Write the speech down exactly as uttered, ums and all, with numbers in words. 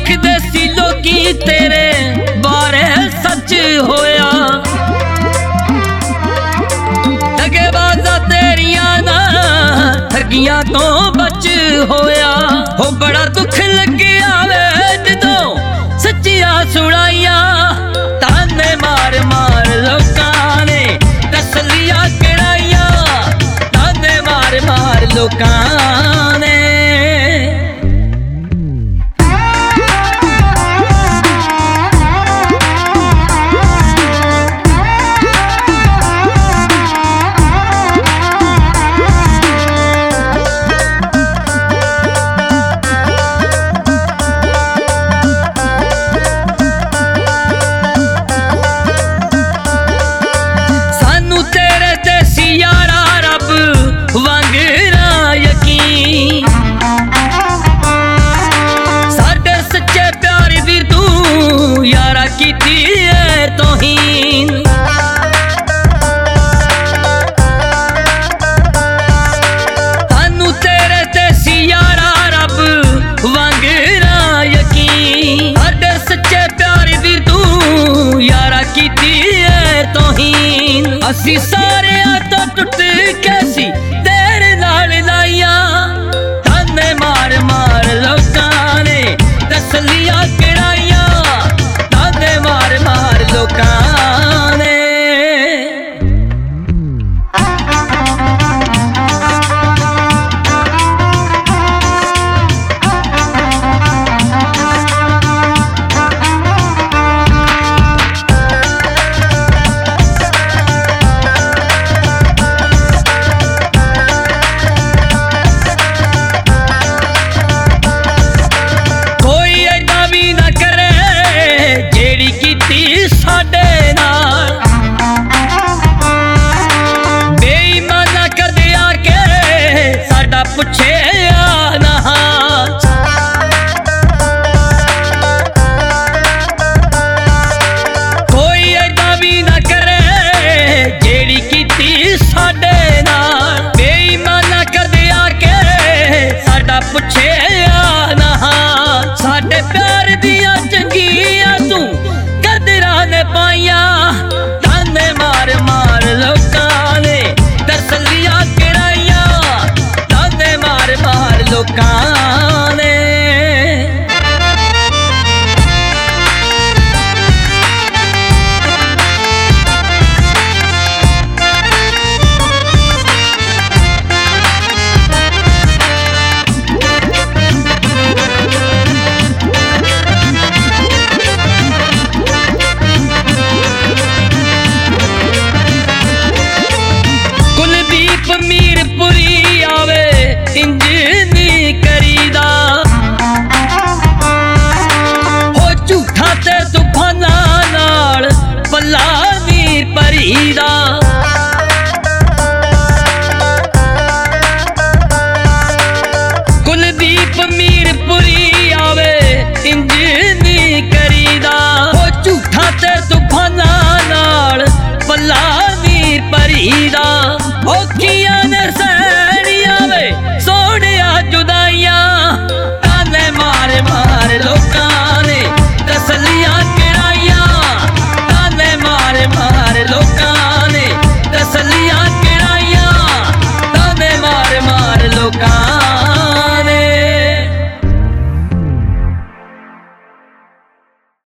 आखदे सी लोकी तेरे बारे सच होया। ठगेबाज़ा तेरिया ना ठगियां तो बच होया। हो बड़ा दुख लग्या वे जदों सच्चियां सुनाइयां। ताने मार मार लोकां ने तसलियां कराइयां। ताने मार मार लोकां ने। असी सारे तो टुट कैसी तेरे नाल लाइया। ताने मार मार लोकां ने तसलियां कराइया। ताने मार मार लोकां ने। कुलदीप मीरपुरी आवे इंज नी करीदा। हो झूठा ते तूफाना नाल पल्ला वीर परीदा। औखियां ने